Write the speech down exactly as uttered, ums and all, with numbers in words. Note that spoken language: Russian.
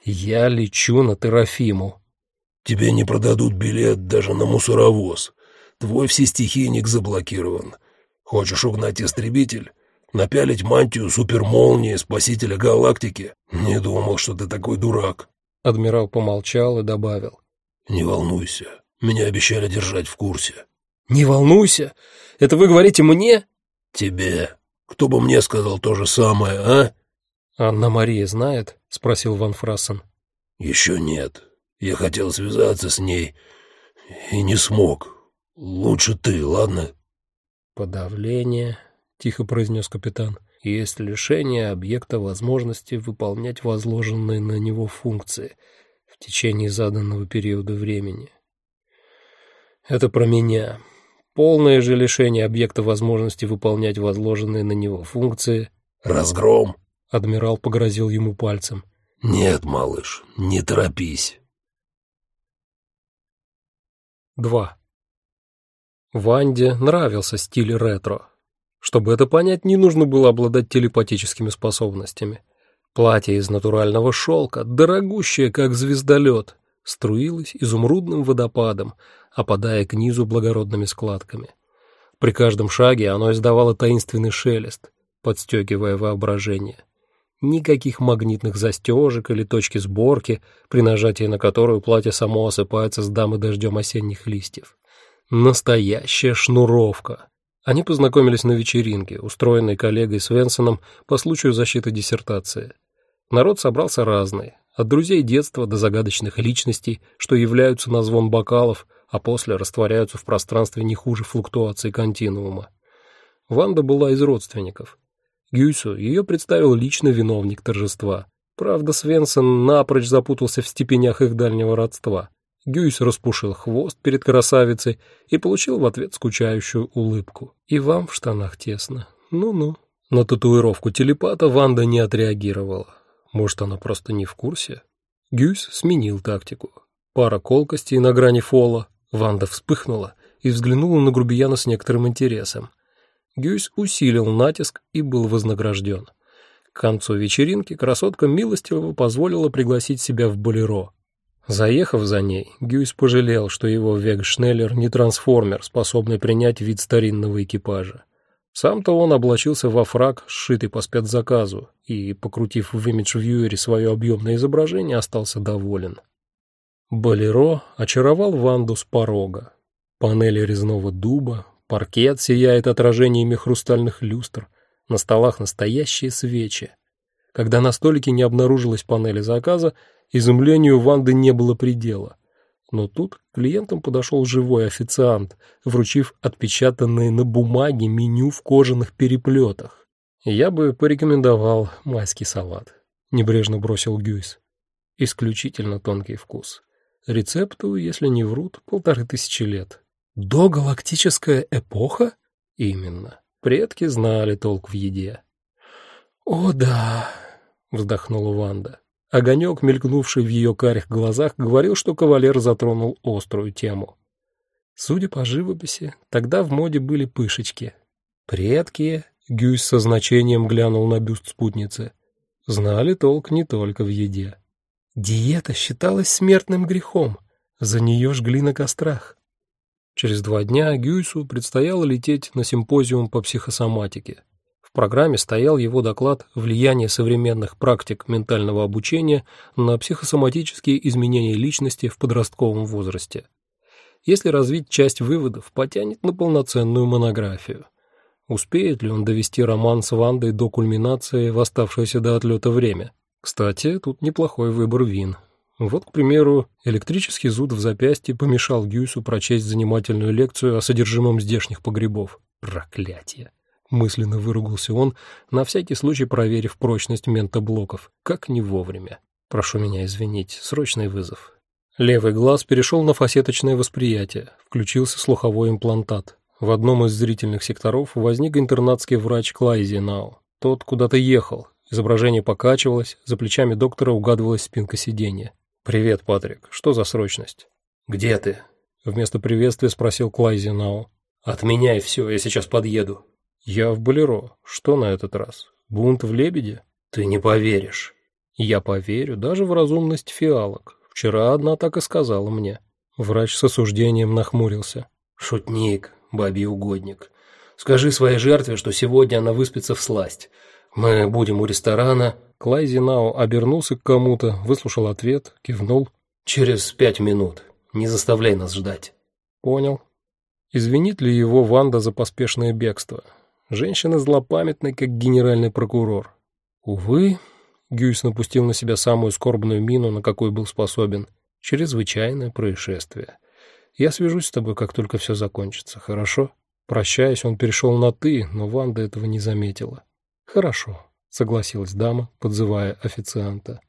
Я лечу на Терафиму. Тебе не продадут билет даже на мусоровоз. Твой всестихийник заблокирован. Хочешь угнать истребитель? Напялить мантию супермолнии спасителя галактики? Не думал, что ты такой дурак. Адмирал помолчал и добавил. Не волнуйся, меня обещали держать в курсе. Не волнуйся? Это вы говорите мне? Тебе. Кто бы мне сказал то же самое, а? Анна-Мария знает? Спросил Ван Фрассен. Еще нет. Я хотел связаться с ней и не смог. Лучше ты, ладно? Подавление, тихо произнес капитан. Есть лишение объекта возможности выполнять возложенные на него функции в течение заданного периода времени. Это про меня. Полное же лишение объекта возможности выполнять возложенные на него функции. Разгром. Адмирал погрозил ему пальцем. Нет, малыш, не торопись. два. Ванде нравился стиль ретро. Чтобы это понять, не нужно было обладать телепатическими способностями. Платье из натурального шелка, дорогущее, как звездолет, струилось изумрудным водопадом, опадая к низу благородными складками. При каждом шаге оно издавало таинственный шелест, подстегивая воображение. Никаких магнитных застежек или точки сборки, при нажатии на которую платье само осыпается с дамы дождем осенних листьев. Настоящая шнуровка. Они познакомились на вечеринке, устроенной коллегой Свенсоном по случаю защиты диссертации. Народ собрался разный, от друзей детства до загадочных личностей, что являются на звон бокалов, а после растворяются в пространстве не хуже флуктуаций континуума. Ванда была из родственников. Гюйсу ее представил лично виновник торжества. Правда, Свенсон напрочь запутался в степенях их дальнего родства. Гюйс распушил хвост перед красавицей и получил в ответ скучающую улыбку. «И вам в штанах тесно. Ну-ну». На татуировку телепата Ванда не отреагировала. Может, она просто не в курсе? Гюйс сменил тактику. Пара колкостей на грани фола. Ванда вспыхнула и взглянула на грубияна с некоторым интересом. Гюйс усилил натиск и был вознагражден. К концу вечеринки красотка милостиво позволила пригласить себя в болеро. Заехав за ней, Гюйс пожалел, что его Вегшнеллер не трансформер, способный принять вид старинного экипажа. Сам-то он облачился во фрак, сшитый по спецзаказу, и, покрутив в имидж-вьюере свое объемное изображение, остался доволен. Болеро очаровал Ванду с порога. Панели резного дуба, паркет сияет отражениями хрустальных люстр, на столах настоящие свечи. Когда на столике не обнаружилось панели заказа, изумлению Ванды не было предела. Но тут к клиентам подошел живой официант, вручив отпечатанное на бумаге меню в кожаных переплетах. «Я бы порекомендовал майский салат», — небрежно бросил Гюйс. «Исключительно тонкий вкус. Рецепту, если не врут, полторы тысячи лет». «Догалактическая эпоха?» «Именно. Предки знали толк в еде». «О да», — вздохнула Ванда. Огонек, мелькнувший в ее карих глазах, говорил, что кавалер затронул острую тему. Судя по живописи, тогда в моде были пышечки. Предки, Гюйс со значением глянул на бюст спутницы, знали толк не только в еде. Диета считалась смертным грехом, за нее жгли на кострах. Через два дня Гюйсу предстояло лететь на симпозиум по психосоматике. В программе стоял его доклад «Влияние современных практик ментального обучения на психосоматические изменения личности в подростковом возрасте». Если развить часть выводов, потянет на полноценную монографию. Успеет ли он довести роман с Вандой до кульминации в оставшееся до отлета время? Кстати, тут неплохой выбор вин. Вот, к примеру, электрический зуд в запястье помешал Гюйсу прочесть занимательную лекцию о содержимом здешних погребов. Проклятие! Мысленно выругался он, на всякий случай проверив прочность ментоблоков. Как не вовремя. Прошу меня извинить, срочный вызов. Левый глаз перешел на фасеточное восприятие, включился слуховой имплантат. В одном из зрительных секторов возник интернатский врач Клайзенау. Тот куда-то ехал, изображение покачивалось, за плечами доктора угадывалась спинка сиденья. «Привет, Патрик, что за срочность?» «Где ты?» Вместо приветствия спросил Клайзенау. «Отменяй все, я сейчас подъеду». «Я в болеро. Что на этот раз? Бунт в Лебеде?» «Ты не поверишь». Я поверю даже в разумность фиалок. Вчера одна так и сказала мне. Врач с осуждением нахмурился. «Шутник, бабий угодник. Скажи своей жертве, что сегодня она выспится всласть. Мы будем у ресторана». Клайзенау обернулся к кому-то, выслушал ответ, кивнул. «Через пять минут. Не заставляй нас ждать». «Понял». Извинит ли его Ванда за поспешное бегство? Женщина злопамятная, как генеральный прокурор. Увы, Гюйс напустил на себя самую скорбную мину, на какой был способен. Чрезвычайное происшествие. Я свяжусь с тобой, как только все закончится, хорошо? Прощаясь, он перешел на «ты», но Ванда этого не заметила. «Хорошо», — согласилась дама, подзывая официанта.